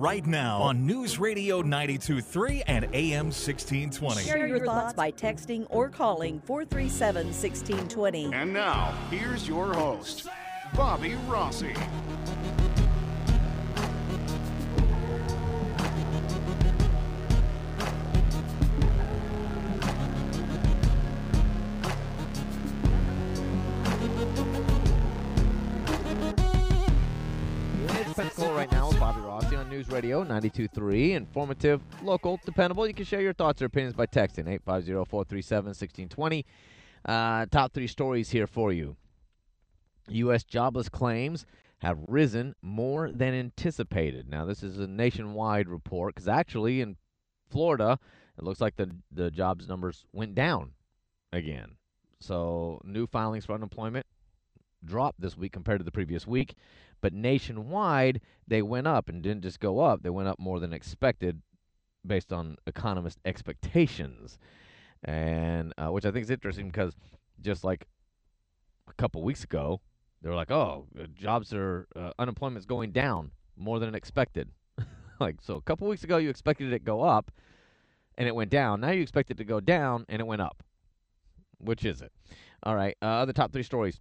right now on News Radio 92.3 and AM 1620. Share your thoughts by texting or calling 437-1620. And now, here's your host, Bobby Rossi. Pensacola right now with Bobby Rossi on News Radio 92.3. Informative, local, dependable. You can share your thoughts or opinions by texting 850-437-1620. Top three stories here for you. U.S. jobless claims have risen more than anticipated. Now, this is a nationwide report because actually in Florida, it looks like the jobs numbers went down again. So new filings for unemployment dropped this week compared to the previous week. But nationwide, they went up and didn't just go up. They went up more than expected based on economist expectations. And which I think is interesting because just like a couple weeks ago, they were like, oh, unemployment's going down more than expected. So a couple weeks ago, you expected it to go up and it went down. Now you expect it to go down and it went up. Which is it? All right, other top three stories.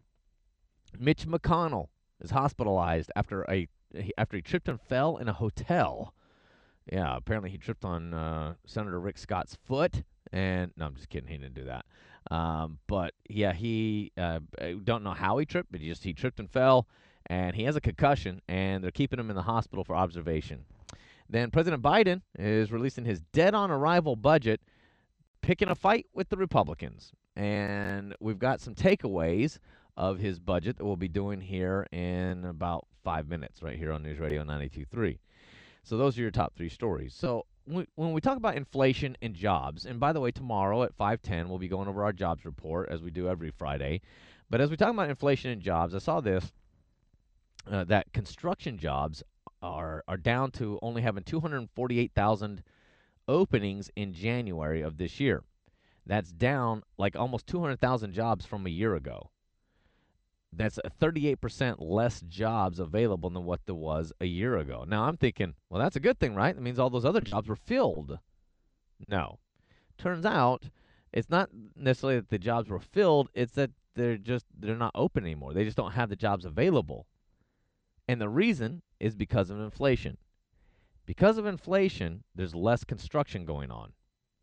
Mitch McConnell is hospitalized after he tripped and fell in a hotel. Yeah, apparently he tripped on Senator Rick Scott's foot. And no, I'm just kidding. He didn't do that. But yeah, he don't know how he tripped, but he tripped and fell, and he has a concussion, and they're keeping him in the hospital for observation. Then President Biden is releasing his dead-on-arrival budget, picking a fight with the Republicans. And we've got some takeaways of his budget that we'll be doing here in about 5 minutes right here on News Radio 92.3. So those are your top three stories. So when we talk about inflation and jobs, and by the way, tomorrow at 5:10, we'll be going over our jobs report as we do every Friday. But as we talk about inflation and jobs, I saw this, that construction jobs are down to only having 248,000 openings in January of this year. That's down like almost 200,000 jobs from a year ago. That's 38% less jobs available than what there was a year ago. Now, I'm thinking, well, that's a good thing, right? That means all those other jobs were filled. No. Turns out, it's not necessarily that the jobs were filled. It's that they're not open anymore. They just don't have the jobs available. And the reason is because of inflation. Because of inflation, there's less construction going on.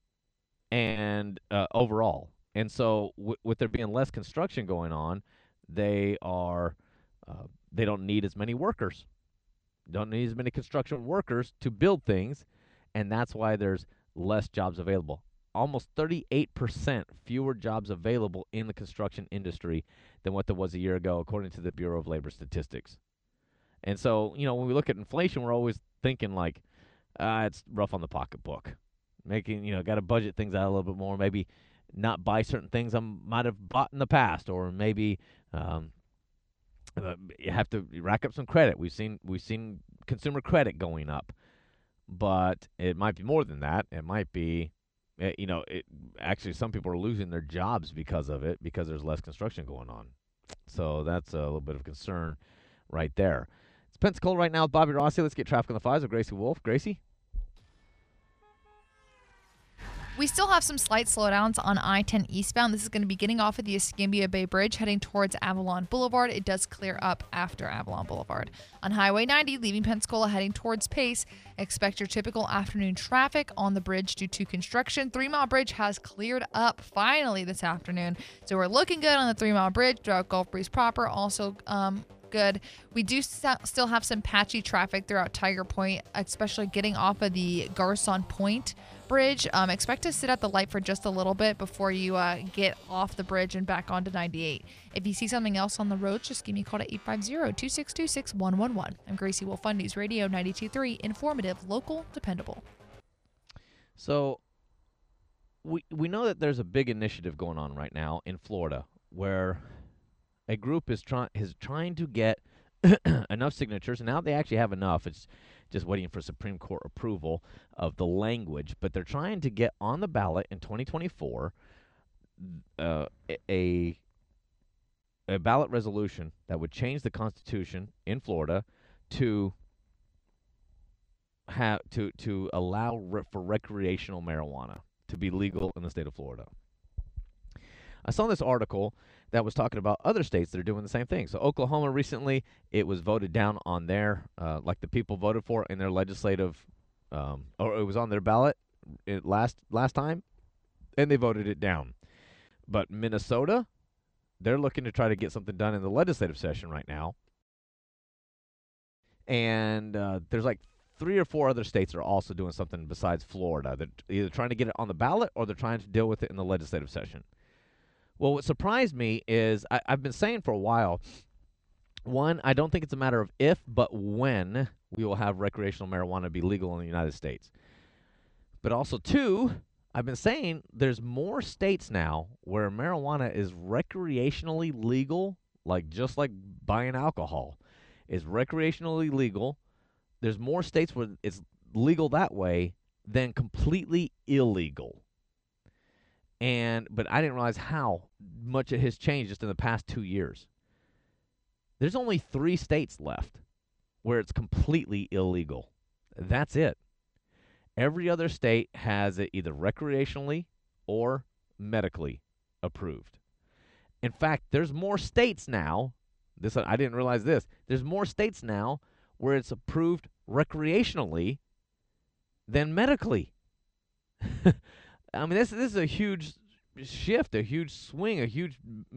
And overall. And so with there being less construction going on, they don't need as many workers. Don't need as many construction workers to build things, and that's why there's less jobs available. Almost 38% fewer jobs available in the construction industry than what there was a year ago, according to the Bureau of Labor Statistics. And so, when we look at inflation, we're always thinking like, it's rough on the pocketbook. Got to budget things out a little bit more, maybe not buy certain things I might have bought in the past, or maybe you have to rack up some credit. We've seen consumer credit going up, but it might be more than that. It might be, actually some people are losing their jobs because of it, because there's less construction going on. So that's a little bit of concern right there. It's Pensacola right now with Bobby Rossi. Let's get traffic on the fives with Gracie Wolf. Gracie? We still have some slight slowdowns on I-10 eastbound. This is going to be getting off of the Escambia Bay Bridge, heading towards Avalon Boulevard. It does clear up after Avalon Boulevard. On Highway 90, leaving Pensacola, heading towards Pace, expect your typical afternoon traffic on the bridge due to construction. 3 Mile Bridge has cleared up finally this afternoon. So we're looking good on the 3 Mile Bridge throughout Gulf Breeze proper. Also, good. We do still have some patchy traffic throughout Tiger Point, especially getting off of the Garcon Point Bridge. Expect to sit at the light for just a little bit before you get off the bridge and back onto 98. If you see something else on the road, just give me a call to 850-262-6111. I'm Gracie Wolf on News Radio 92.3, informative, local, dependable. So we know that there's a big initiative going on right now in Florida where a group is trying to get enough signatures, and now they actually have enough. It's just waiting for Supreme Court approval of the language, but they're trying to get on the ballot in 2024 a ballot resolution that would change the Constitution in Florida to have to allow for recreational marijuana to be legal in the state of Florida. I saw this article that was talking about other states that are doing the same thing. So Oklahoma recently, it was voted down on their, like the people voted for in their legislative, or it was on their ballot last time, and they voted it down. But Minnesota, they're looking to try to get something done in the legislative session right now. And there's like 3 or 4 other states that are also doing something besides Florida. They're either trying to get it on the ballot or they're trying to deal with it in the legislative session. Well, what surprised me is I've been saying for a while, one, I don't think it's a matter of if, but when we will have recreational marijuana be legal in the United States. But also, 2, I've been saying there's more states now where marijuana is recreationally legal, like just like buying alcohol is recreationally legal. There's more states where it's legal that way than completely illegal. But I didn't realize how much it has changed just in the past 2 years. There's only 3 states left where it's completely illegal. That's it. Every other state has it either recreationally or medically approved. In fact, there's more states now. I didn't realize this. There's more states now where it's approved recreationally than medically. I mean, this is a huge shift, a huge swing, a huge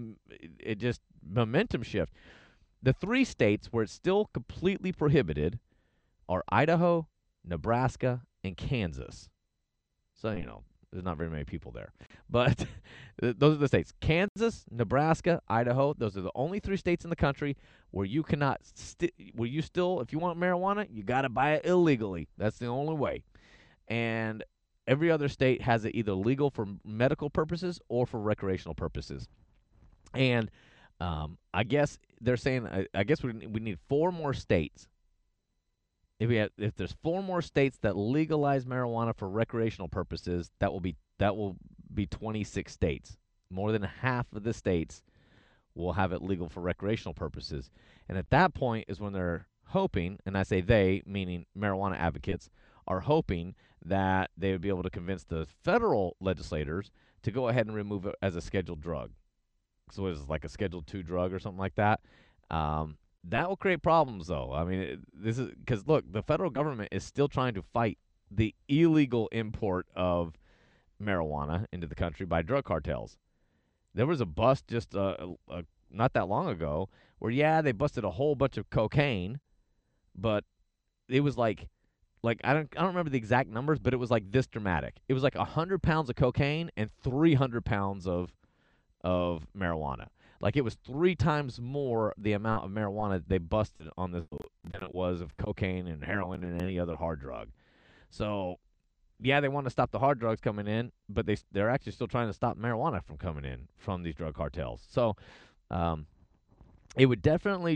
momentum shift. The 3 states where it's still completely prohibited are Idaho, Nebraska, and Kansas. So, there's not very many people there. But those are the states. Kansas, Nebraska, Idaho, those are the only 3 states in the country where you cannot, if you want marijuana, you got to buy it illegally. That's the only way. And every other state has it either legal for medical purposes or for recreational purposes. And I guess they're saying, I guess we need 4 more states. If there's 4 more states that legalize marijuana for recreational purposes, that will be 26 states. More than half of the states will have it legal for recreational purposes. And at that point is when they're hoping, and I say they, meaning marijuana advocates, are hoping that they would be able to convince the federal legislators to go ahead and remove it as a scheduled drug. So it's like a Schedule II drug or something like that. That will create problems, though. I mean, this is because, look, the federal government is still trying to fight the illegal import of marijuana into the country by drug cartels. There was a bust just not that long ago where, they busted a whole bunch of cocaine, but it was like I don't remember the exact numbers, but it was like this dramatic. It was like 100 pounds of cocaine and 300 pounds of marijuana. Like, it was 3 times more the amount of marijuana they busted on this than it was of cocaine and heroin and any other hard drug. So, they want to stop the hard drugs coming in, but they're actually still trying to stop marijuana from coming in from these drug cartels. So, it would definitely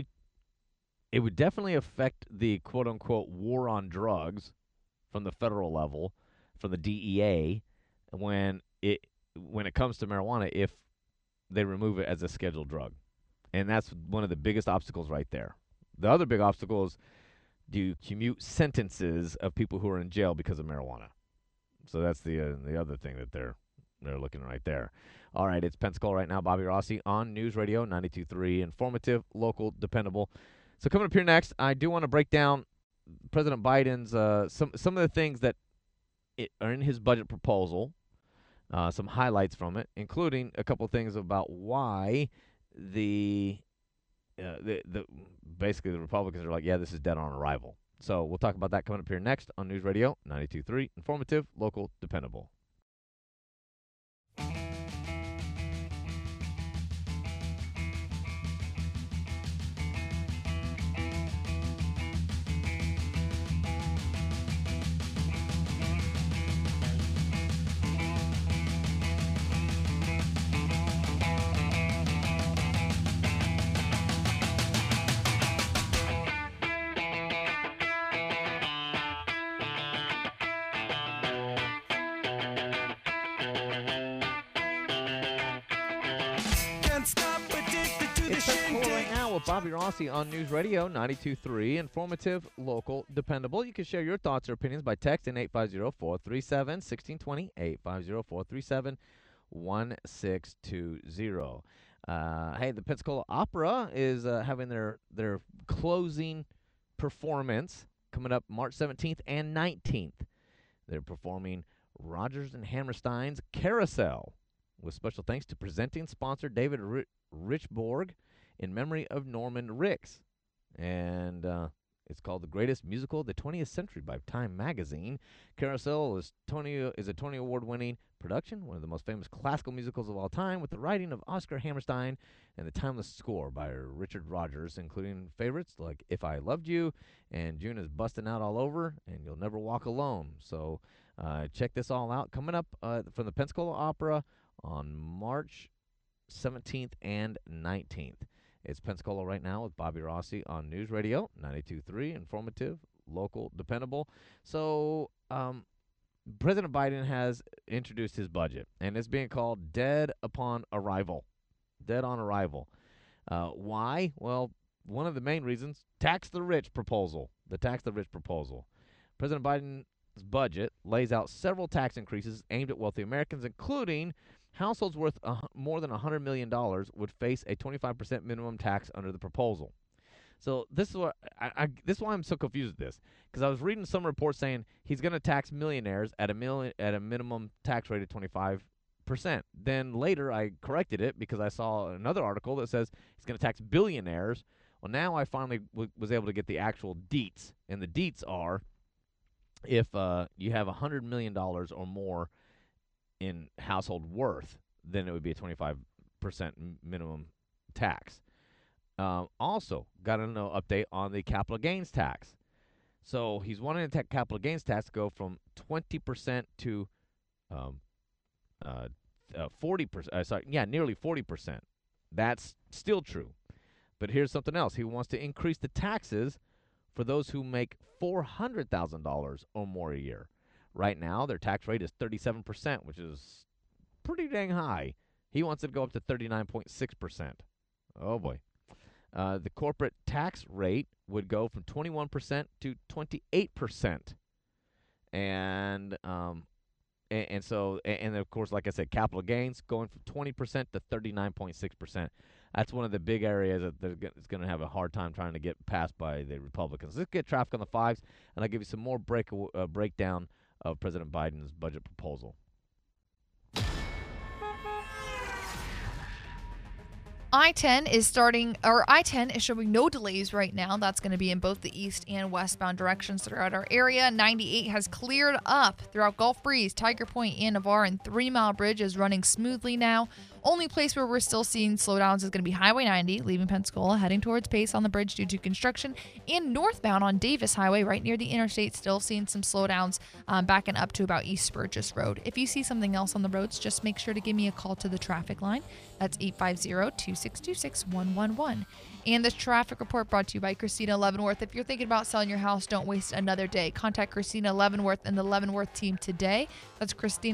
affect the quote-unquote war on drugs from the federal level, from the DEA, when it comes to marijuana, if they remove it as a scheduled drug. And that's one of the biggest obstacles right there. The other big obstacle is, do you commute sentences of people who are in jail because of marijuana? So that's the other thing that they're looking right there. All right, it's Pensacola right now. Bobby Rossi on News Radio 92.3, informative, local, dependable. So coming up here next, I do want to break down President Biden's some of the things that are in his budget proposal, some highlights from it, including a couple of things about why basically the Republicans are like, this is dead on arrival. So we'll talk about that coming up here next on News Radio 92.3, informative, local, dependable. with Bobby Rossi on News Radio 92.3. Informative, local, dependable. You can share your thoughts or opinions by texting 850-437-1620, 850-437-1620. Hey, the Pensacola Opera is having their closing performance coming up March 17th and 19th. They're performing Rodgers and Hammerstein's Carousel, with special thanks to presenting sponsor David Richborg in memory of Norman Ricks. And it's called The Greatest Musical of the 20th Century by Time Magazine. Carousel is a Tony Award-winning production, one of the most famous classical musicals of all time, with the writing of Oscar Hammerstein and the timeless score by Richard Rodgers, including favorites like If I Loved You and June is Bustin' Out All Over and You'll Never Walk Alone. So check this all out. Coming up from the Pensacola Opera on March 17th and 19th. It's Pensacola Right Now with Bobby Rossi on News Radio 92.3, informative, local, dependable. So President Biden has introduced his budget, and it's being called Dead Upon Arrival. Dead on Arrival. Why? Well, one of the main reasons, Tax the Rich proposal. The Tax the Rich proposal. President Biden's budget lays out several tax increases aimed at wealthy Americans, including households worth more than $100 million would face a 25% minimum tax under the proposal. So this is what this is why I'm so confused with this, because I was reading some reports saying he's going to tax millionaires at a minimum tax rate of 25%. Then later I corrected it because I saw another article that says he's going to tax billionaires. Well, now I finally was able to get the actual deets, and the deets are if you have $100 million or more in household worth, then it would be a 25% minimum tax. Also, got an update on the capital gains tax. So he's wanting the capital gains tax to go from 20% to 40%. Nearly 40%. That's still true. But here's something else. He wants to increase the taxes for those who make $400,000 or more a year. Right now, their tax rate is 37%, which is pretty dang high. He wants it to go up to 39.6%. Oh, boy. The corporate tax rate would go from 21% to 28%. And so, of course, like I said, capital gains going from 20% to 39.6%. That's one of the big areas that is going to have a hard time trying to get passed by the Republicans. Let's get traffic on the fives, and I'll give you some more breakdown of President Biden's budget proposal. I-10 is showing no delays right now. That's going to be in both the east and westbound directions throughout our area. 98 has cleared up throughout Gulf Breeze, Tiger Point, and Navarre, and 3 Mile Bridge is running smoothly now. Only place where we're still seeing slowdowns is going to be Highway 90, leaving Pensacola, heading towards Pace on the bridge due to construction, and northbound on Davis Highway, right near the interstate, still seeing some slowdowns backing up to about East Burgess Road. If you see something else on the roads, just make sure to give me a call to the traffic line. That's 850-262-6111. And this traffic report brought to you by Christina Leavenworth. If you're thinking about selling your house, don't waste another day. Contact Christina Leavenworth and the Leavenworth team today. That's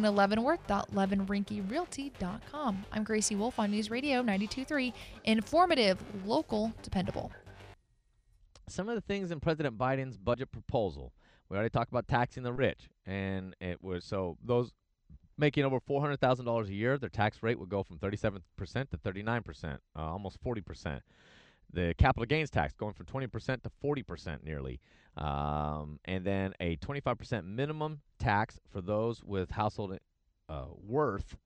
ChristinaLeavenworth.LeavenRinkyRealty.com. I'm Gracie Wolf on News Radio 92.3. Informative, local, dependable. Some of the things in President Biden's budget proposal. We already talked about taxing the rich. And it was so those making over $400,000 a year, their tax rate would go from 37% to 39%, almost 40%. The capital gains tax going from 20% to 40% nearly. And then a 25% minimum tax for those with household worth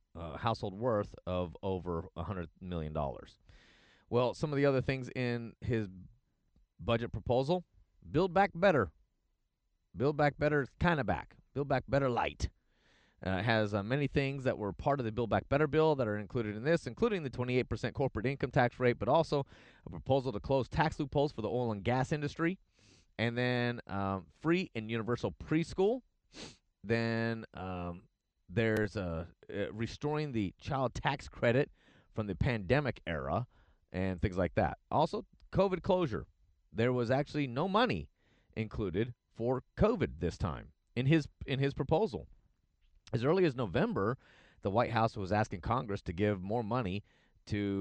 of over $100 million. Well, some of the other things in his budget proposal, Build Back Better. Build Back Better is kind of back. Build Back Better light. Has many things that were part of the Build Back Better bill that are included in this, including the 28% corporate income tax rate, but also a proposal to close tax loopholes for the oil and gas industry, and then free and universal preschool. Then there's restoring the child tax credit from the pandemic era and things like that. Also, COVID closure. There was actually no money included for COVID this time in his proposal. As early as November, the White House was asking Congress to give more money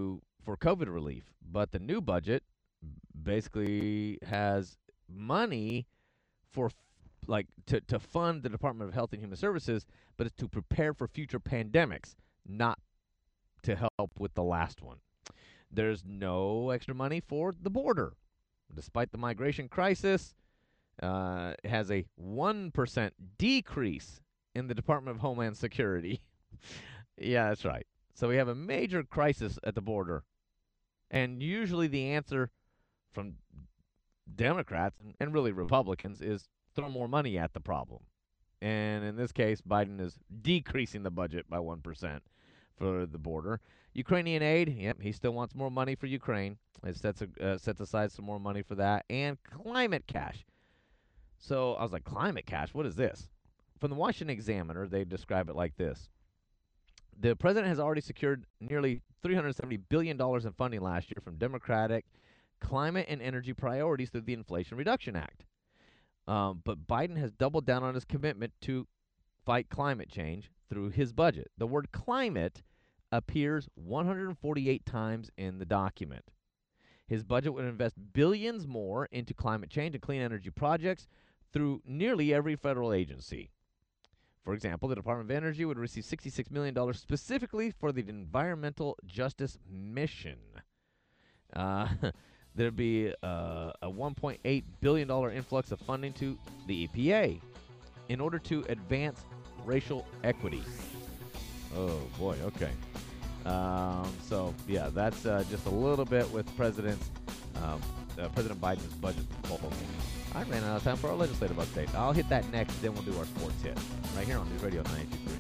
for COVID relief. But the new budget basically has money for to fund the Department of Health and Human Services, but it's to prepare for future pandemics, not to help with the last one. There's no extra money for the border. Despite the migration crisis, it has a 1% decrease in the Department of Homeland Security. Yeah, that's right. So we have a major crisis at the border. And usually the answer from Democrats and really Republicans is throw more money at the problem. And in this case, Biden is decreasing the budget by 1% for the border. Ukrainian aid, yep, he still wants more money for Ukraine. It sets aside some more money for that. And climate cash. So I was like, climate cash? What is this? From the Washington Examiner, they describe it like this. The president has already secured nearly $370 billion in funding last year from Democratic climate and energy priorities through the Inflation Reduction Act. But Biden has doubled down on his commitment to fight climate change through his budget. The word climate appears 148 times in the document. His budget would invest billions more into climate change and clean energy projects through nearly every federal agency. For example, the Department of Energy would receive $66 million specifically for the Environmental Justice Mission. There'd be a $1.8 billion influx of funding to the EPA in order to advance racial equity. Oh, boy, okay. So, yeah, that's just a little bit with President Biden's budget proposal. I ran out of time for our legislative update. I'll hit that next, then we'll do our sports hit. Right here on News Radio 92.3.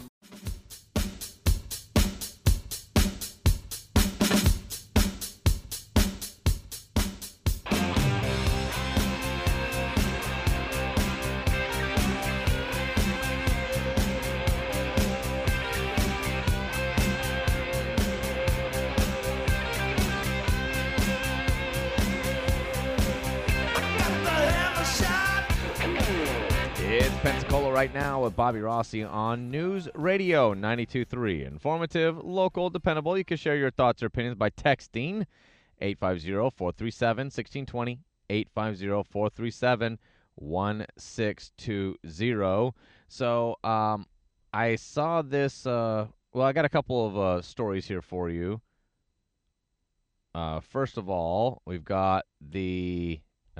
Pensacola right now with Bobby Rossi on News Radio 92.3. Informative, local, dependable. You can share your thoughts or opinions by texting 850-437-1620, 850-437-1620. So I saw this, well, I got a couple of stories here for you. First of all, we've got the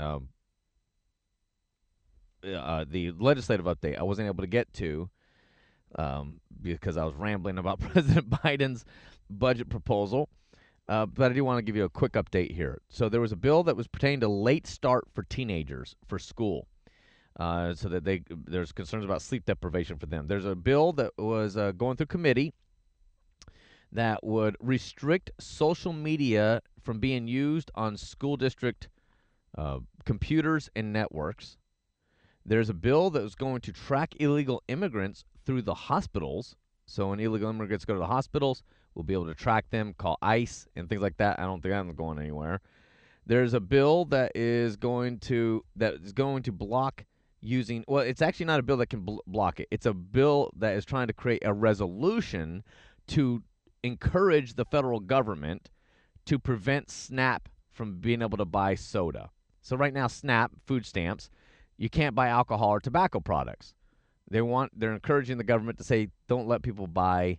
legislative update I wasn't able to get to because I was rambling about President Biden's budget proposal. But I do want to give you a quick update here. So there was a bill that was pertaining to late start for teenagers for school, so that there's concerns about sleep deprivation for them. There's a bill that was going through committee that would restrict social media from being used on school district computers and networks. There's a bill that was going to track illegal immigrants through the hospitals. So when illegal immigrants go to the hospitals, we'll be able to track them, call ICE, and things like that. I don't think that's going anywhere. There's a bill that is going to block using. Well, it's actually not a bill that can block it. It's a bill that is trying to create a resolution to encourage the federal government to prevent SNAP from being able to buy soda. So right now, SNAP, food stamps, you can't buy alcohol or tobacco products. They're encouraging the government to say don't let people buy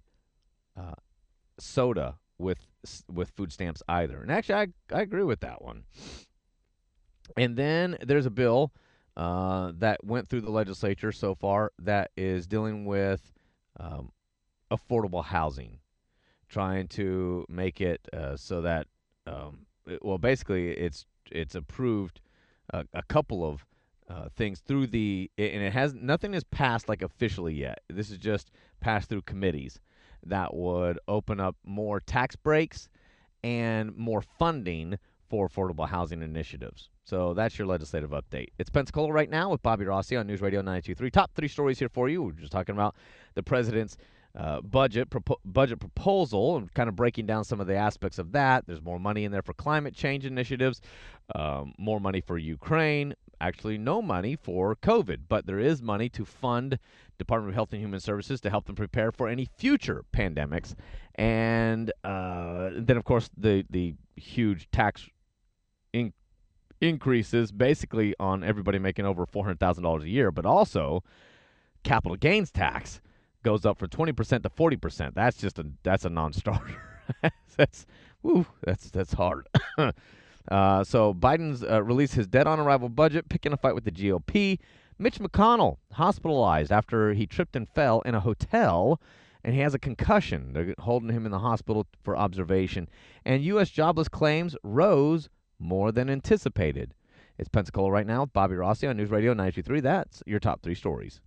soda with food stamps either. And actually, I agree with that one. And then there's a bill that went through the legislature so far that is dealing with affordable housing, trying to make it so that basically it's approved a couple of things through and it has nothing is passed like officially yet. This is just passed through committees that would open up more tax breaks and more funding for affordable housing initiatives. So that's your legislative update. It's Pensacola right now with Bobby Rossi on News Radio 92.3. Top 3 stories here for you. We're just talking about the president's budget proposal and kind of breaking down some of the aspects of that. There's more money in there for climate change initiatives, more money for Ukraine, actually no money for COVID, but there is money to fund Department of Health and Human Services to help them prepare for any future pandemics. And then, of course, the huge tax increases basically on everybody making over $400,000 a year, but also capital gains tax goes up from 20% to 40%. That's a non-starter. that's hard. So Biden's released his dead-on-arrival budget, picking a fight with the GOP. Mitch McConnell hospitalized after he tripped and fell in a hotel, and he has a concussion. They're holding him in the hospital for observation. And U.S. jobless claims rose more than anticipated. It's Pensacola right now with Bobby Rossi on News Radio 92.3. That's your top 3 stories.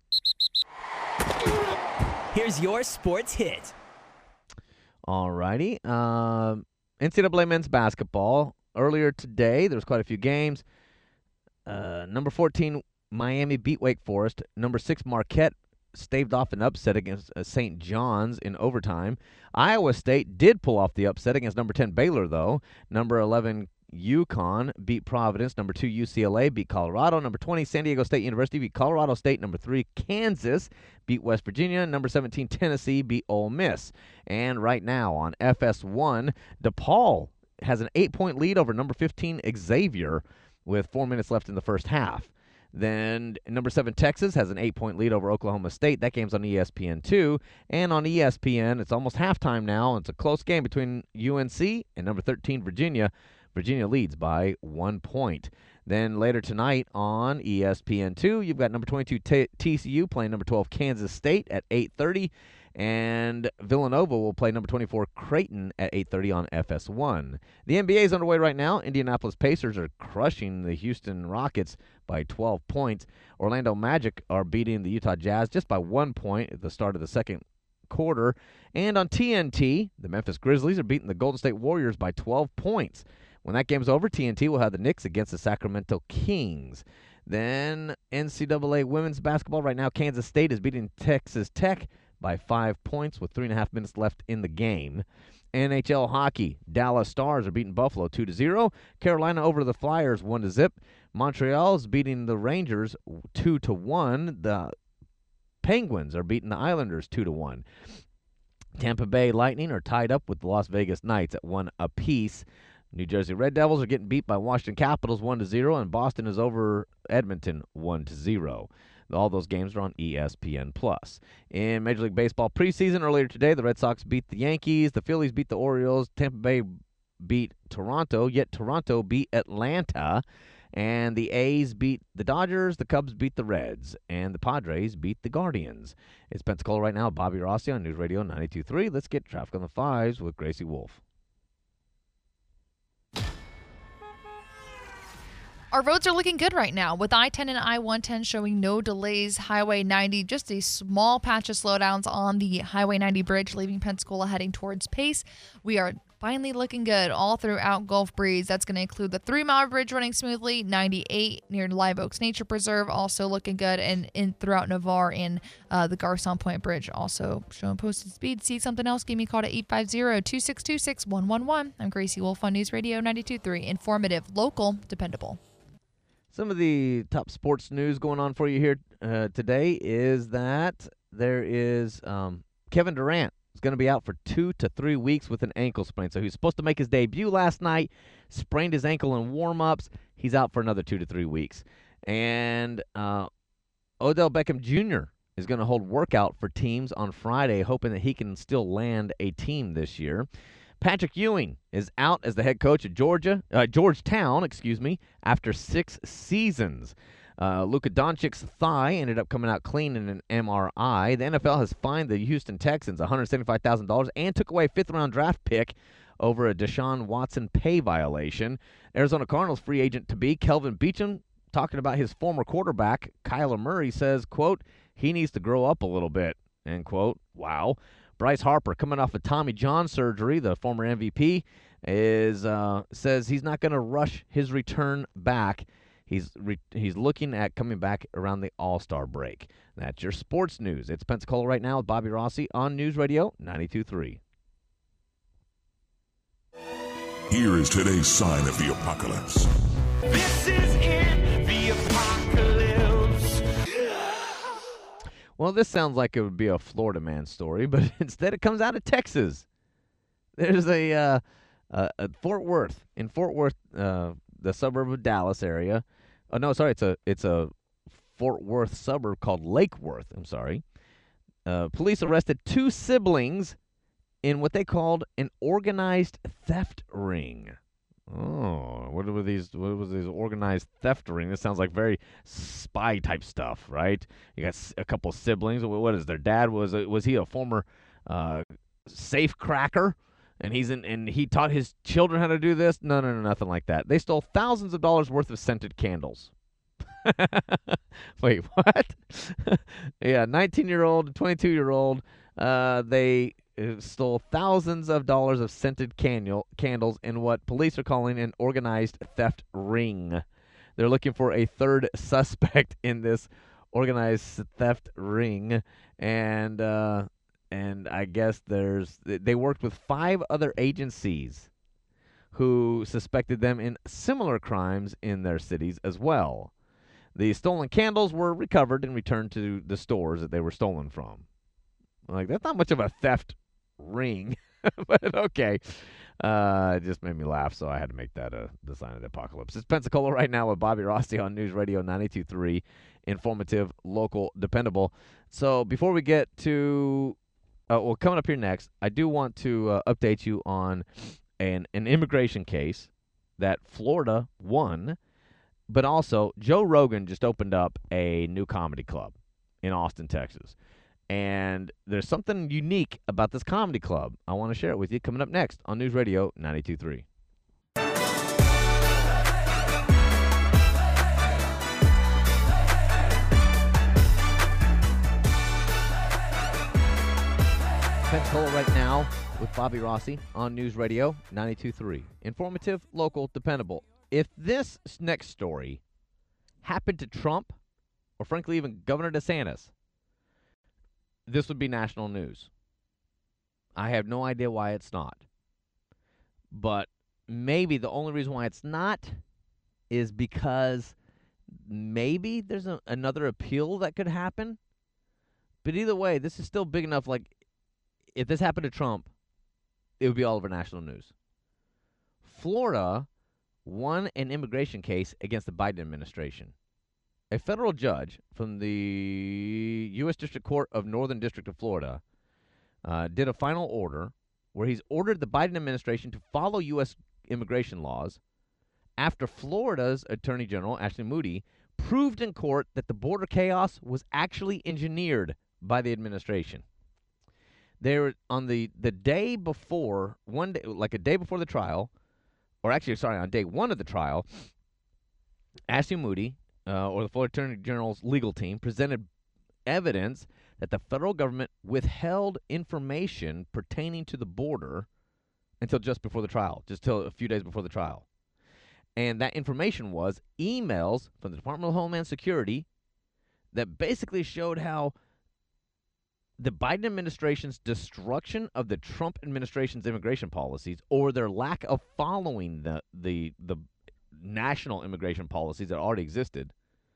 Here's your sports hit. All righty. NCAA men's basketball. Earlier today, there was quite a few games. Number 14, Miami beat Wake Forest. Number 6, Marquette staved off an upset against St. John's in overtime. Iowa State did pull off the upset against number 10 Baylor, though. Number 11, UConn beat Providence. Number 2, UCLA beat Colorado. Number 20, San Diego State University beat Colorado State. Number 3, Kansas beat West Virginia. Number 17, Tennessee beat Ole Miss. And right now on FS1, DePaul has an 8-point lead over number 15, Xavier, with 4 minutes left in the first half. Then number 7, Texas, has an 8-point lead over Oklahoma State. That game's on ESPN2. And on ESPN, it's almost halftime now. It's a close game between UNC and number 13, Virginia. Virginia leads by 1 point. Then later tonight on ESPN2, you've got number 22 TCU playing number 12 Kansas State at 8:30. And Villanova will play number 24 Creighton at 8:30 on FS1. The NBA is underway right now. Indianapolis Pacers are crushing the Houston Rockets by 12 points. Orlando Magic are beating the Utah Jazz just by 1 point at the start of the second quarter. And on TNT, the Memphis Grizzlies are beating the Golden State Warriors by 12 points. When that game's over, TNT will have the Knicks against the Sacramento Kings. Then NCAA women's basketball. Right now, Kansas State is beating Texas Tech by 5 points with 3.5 minutes left in the game. NHL hockey. Dallas Stars are beating Buffalo 2-0. Carolina over the Flyers 1-0. Montreal's beating the Rangers 2-1. The Penguins are beating the Islanders 2-1. Tampa Bay Lightning are tied up with the Las Vegas Knights at 1 apiece. New Jersey Red Devils are getting beat by Washington Capitals 1-0, and Boston is over Edmonton 1-0. All those games are on ESPN+. In Major League Baseball preseason earlier today, the Red Sox beat the Yankees, the Phillies beat the Orioles, Tampa Bay beat Toronto, yet Toronto beat Atlanta, and the A's beat the Dodgers, the Cubs beat the Reds, and the Padres beat the Guardians. It's Pensacola right now. Bobby Rossi on News Radio 92.3. Let's get traffic on the 5s with Gracie Wolf. Our roads are looking good right now, with I-10 and I-110 showing no delays. Highway 90, just a small patch of slowdowns on the Highway 90 bridge, leaving Pensacola heading towards Pace. We are finally looking good all throughout Gulf Breeze. That's going to include the 3-mile bridge running smoothly, 98 near Live Oaks Nature Preserve, also looking good, and throughout Navarre and the Garcon Point Bridge, also showing posted speed. See something else? Give me a call to 850-262-6111. I'm Gracie Wolf on News Radio 92.3. Informative, local, dependable. Some of the top sports news going on for you here today is that there is Kevin Durant is going to be out for 2 to 3 weeks with an ankle sprain. So he was supposed to make his debut last night, sprained his ankle in warm-ups. He's out for another 2 to 3 weeks. And Odell Beckham Jr. is going to hold workout for teams on Friday, hoping that he can still land a team this year. Patrick Ewing is out as the head coach at Georgetown, after 6 seasons. Luka Doncic's thigh ended up coming out clean in an MRI. The NFL has fined the Houston Texans $175,000 and took away a 5th-round draft pick over a Deshaun Watson pay violation. Arizona Cardinals free agent to be Kelvin Beachum, talking about his former quarterback, Kyler Murray, says, quote, he needs to grow up a little bit, end quote. Wow. Bryce Harper, coming off of Tommy John surgery, the former MVP, says he's not going to rush his return back. He's looking at coming back around the All-Star break. That's your sports news. It's Pensacola right now with Bobby Rossi on News Radio 92.3. Here is today's sign of the apocalypse. This is it, the the apocalypse. Well, this sounds like it would be a Florida man story, but instead it comes out of Texas. There's a Fort Worth. In Fort Worth, the suburb of Dallas area. Oh, no, sorry, it's a Fort Worth suburb called Lake Worth. I'm sorry. Police arrested 2 siblings in what they called an organized theft ring. Oh, what was these organized theft ring? This sounds like very spy type stuff, right? You got a couple siblings. What is their dad? Was he a former safe cracker? And he taught his children how to do this? No, nothing like that. They stole thousands of dollars worth of scented candles. Wait, what? Yeah, 19-year-old, 22-year-old. They stole thousands of dollars of scented candles in what police are calling an organized theft ring. They're looking for a third suspect in this organized theft ring, and I guess they worked with 5 other agencies who suspected them in similar crimes in their cities as well. The stolen candles were recovered and returned to the stores that they were stolen from. Like, that's not much of a theft ring, but okay. It just made me laugh, so I had to make that the sign of the apocalypse. It's Pensacola right now with Bobby Rossi on News Radio 92.3, informative, local, dependable. So before we get to, coming up here next, I do want to update you on an immigration case that Florida won, but also Joe Rogan just opened up a new comedy club in Austin, Texas. And there's something unique about this comedy club. I want to share it with you coming up next on News Radio 92.3. Pensacola right now with Bobby Rossi on News Radio 92.3. Informative, local, dependable. If this next story happened to Trump, or frankly even Governor DeSantis, this would be national news. I have no idea why it's not. But maybe the only reason why it's not is because maybe there's another appeal that could happen. But either way, this is still big enough. Like, if this happened to Trump, it would be all over national news. Florida won an immigration case against the Biden administration. A federal judge from the U.S. District Court of Northern District of Florida did a final order where he's ordered the Biden administration to follow U.S. immigration laws after Florida's Attorney General, Ashley Moody, proved in court that the border chaos was actually engineered by the administration. There, on the day before, a day before the trial, or actually, sorry, on day 1 of the trial, Ashley Moody, or the Florida Attorney General's legal team, presented evidence that the federal government withheld information pertaining to the border until just before the trial, just till a few days before the trial. And that information was emails from the Department of Homeland Security that basically showed how the Biden administration's destruction of the Trump administration's immigration policies, or their lack of following the national immigration policies that already existed.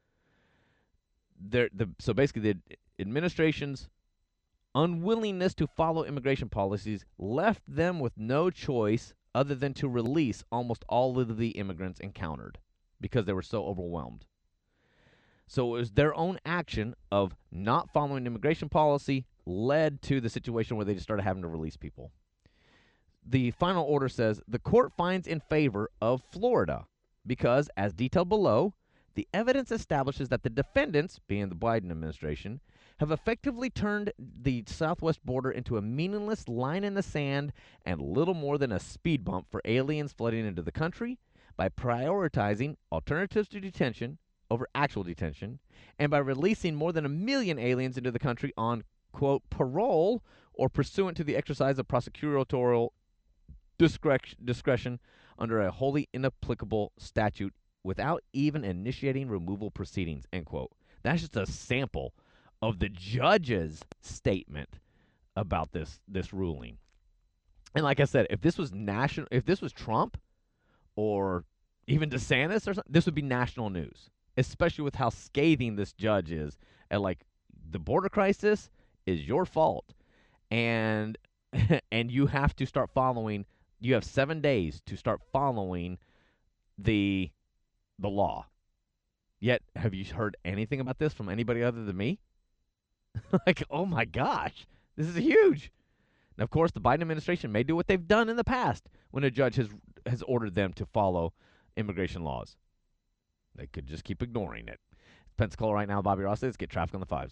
So basically, the administration's unwillingness to follow immigration policies left them with no choice other than to release almost all of the immigrants encountered because they were so overwhelmed. So it was their own action of not following immigration policy led to the situation where they just started having to release people. The final order says the court finds in favor of Florida because, as detailed below, the evidence establishes that the defendants, being the Biden administration, have effectively turned the southwest border into a meaningless line in the sand and little more than a speed bump for aliens flooding into the country by prioritizing alternatives to detention over actual detention, and by releasing more than 1 million aliens into the country on, quote, parole or pursuant to the exercise of prosecutorial discretion under a wholly inapplicable statute without even initiating removal proceedings, end quote. That's just a sample of the judge's statement about this ruling. And like I said, if this was Trump or even DeSantis or something, this would be national news. especially with how scathing this judge is. And like, the border crisis is your fault, and and you have to start following. You have 7 days to start following the law. Yet, have you heard anything about this from anybody other than me? Like, oh my gosh, this is huge. And of course, the Biden administration may do what they've done in the past when a judge has ordered them to follow immigration laws. They could just keep ignoring it. Pensacola right now, Bobby Ross. Let's get traffic on the 5s.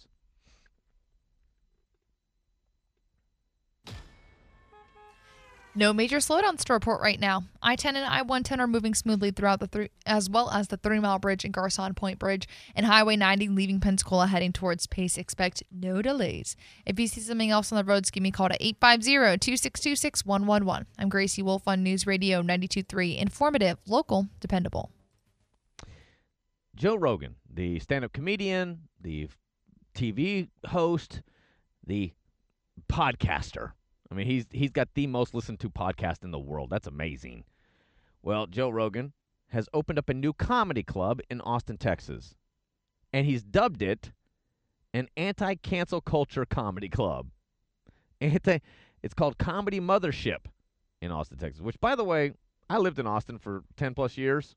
No major slowdowns to report right now. I-10 and I-110 are moving smoothly throughout as well as the 3 Mile Bridge and Garcon Point Bridge, and Highway 90 leaving Pensacola heading towards Pace. Expect no delays. If you see something else on the roads, give me a call to 850-262-6111. I'm Gracie Wolf on News Radio 92.3. Informative, local, dependable. Joe Rogan, the stand-up comedian, the TV host, the podcaster. I mean, he's got the most listened to podcast in the world. That's amazing. Well, Joe Rogan has opened up a new comedy club in Austin, Texas, and he's dubbed it an anti-cancel culture comedy club. It's called Comedy Mothership in Austin, Texas, which, by the way, I lived in Austin for 10-plus years.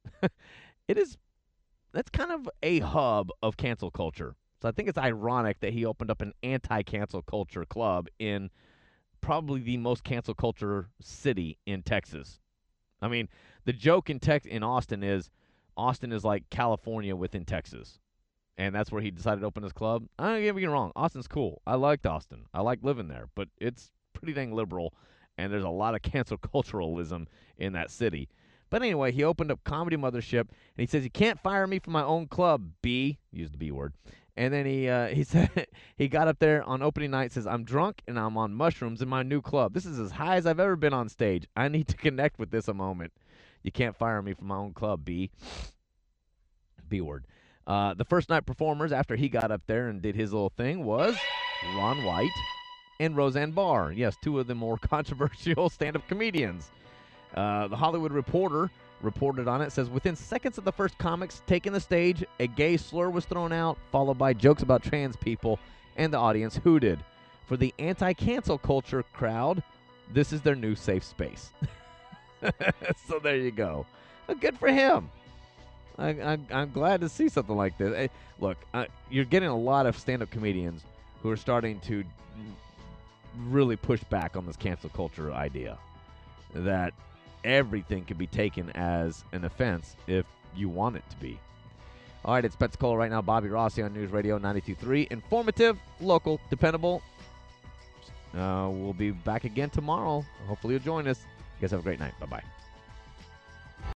That's kind of a hub of cancel culture. So I think it's ironic that he opened up an anti-cancel culture club in probably the most cancel culture city in Texas. I mean, the joke in Austin is like California within Texas. And that's where he decided to open his club. I don't get me wrong. Austin's cool. I liked Austin. I like living there. But it's pretty dang liberal, and there's a lot of cancel culturalism in that city. But anyway, he opened up Comedy Mothership, and he says, "You can't fire me from my own club, B." Used the B word. And then he said he got up there on opening night, says, "I'm drunk and I'm on mushrooms in my new club. This is as high as I've ever been on stage. I need to connect with this a moment. You can't fire me from my own club, B." B word. The first night performers after he got up there and did his little thing was Ron White and Roseanne Barr. Yes, two of the more controversial stand-up comedians. The Hollywood Reporter reported on it, says within seconds of the first comics taking the stage, a gay slur was thrown out, followed by jokes about trans people, and the audience hooted. For the anti-cancel culture crowd, this is their new safe space. So there you go. Good for him. I'm glad to see something like this. Hey, look, you're getting a lot of stand-up comedians who are starting to really push back on this cancel culture idea that everything can be taken as an offense if you want it to be. All right, it's Pensacola right now. Bobby Rossi on News Radio 92.3. Informative, local, dependable. We'll be back again tomorrow. Hopefully you'll join us. You guys have a great night. Bye-bye.